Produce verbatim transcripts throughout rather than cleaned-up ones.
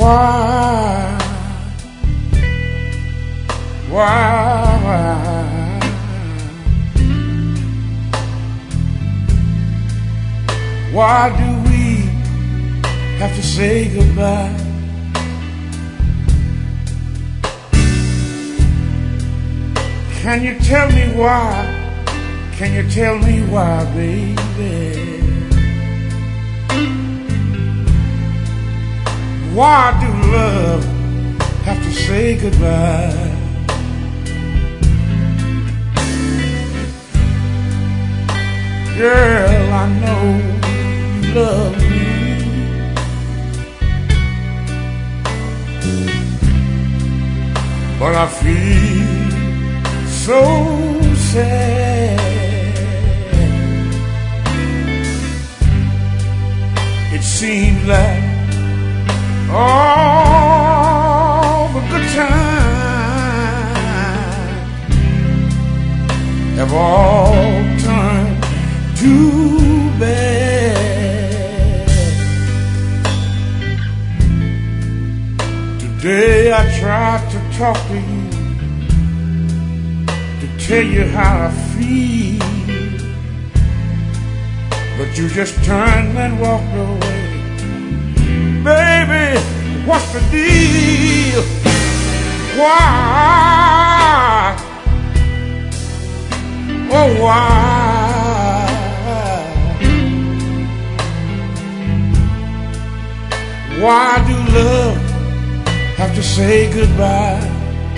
Why, why, why, why do we have to say goodbye? Can you tell me why? Can you tell me why, baby? Why do love have to say goodbye? Girl, I know you love me, but I feel so sad. It seems like all the good times have all turned to bad. Today I tried to talk to you, to tell you how I feel, but you just turned and walked away. Baby, what's the deal? Why? Oh, why? Why do love have to say goodbye?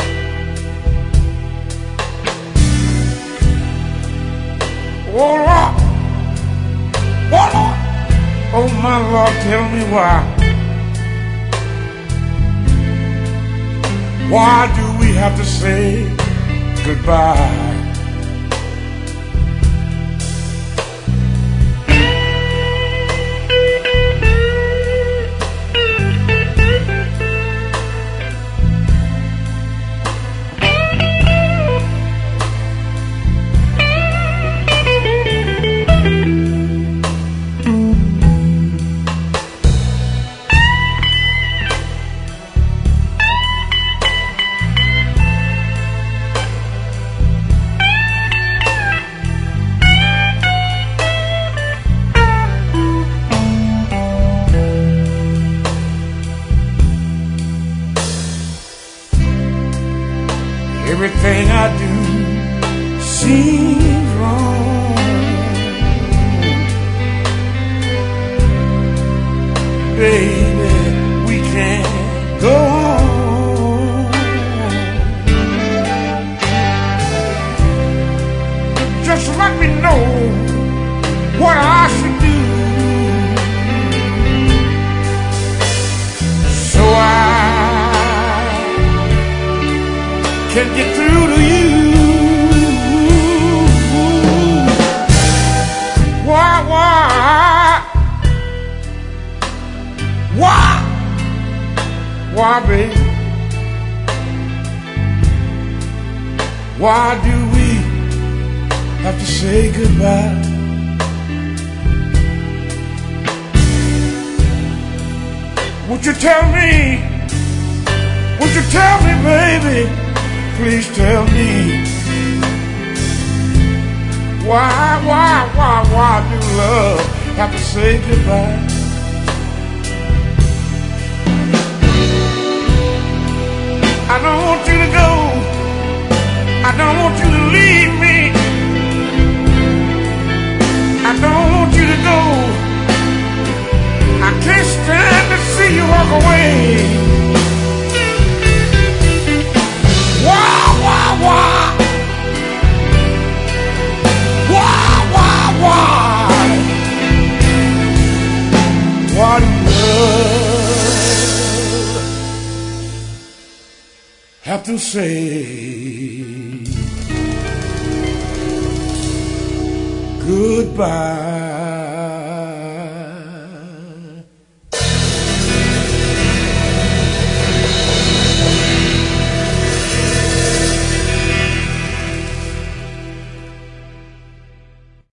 Oh, Lord. Oh, Lord. Oh, my Lord, tell me why. Why do we have to say goodbye? Everything I do seems wrong. Baby, we can't go on. Just let me know what I should do, so I can get through to you. Why, why, why, why, baby? Why do we have to say goodbye? Won't you tell me? Won't you tell me, baby? Please tell me, why, why, why, why do love have to say goodbye? I don't want you to go, I don't want you to leave me, I don't want you to go, I can't stand to see you walk away. Why, why, why? Why, why, why? Why do love have to say goodbye?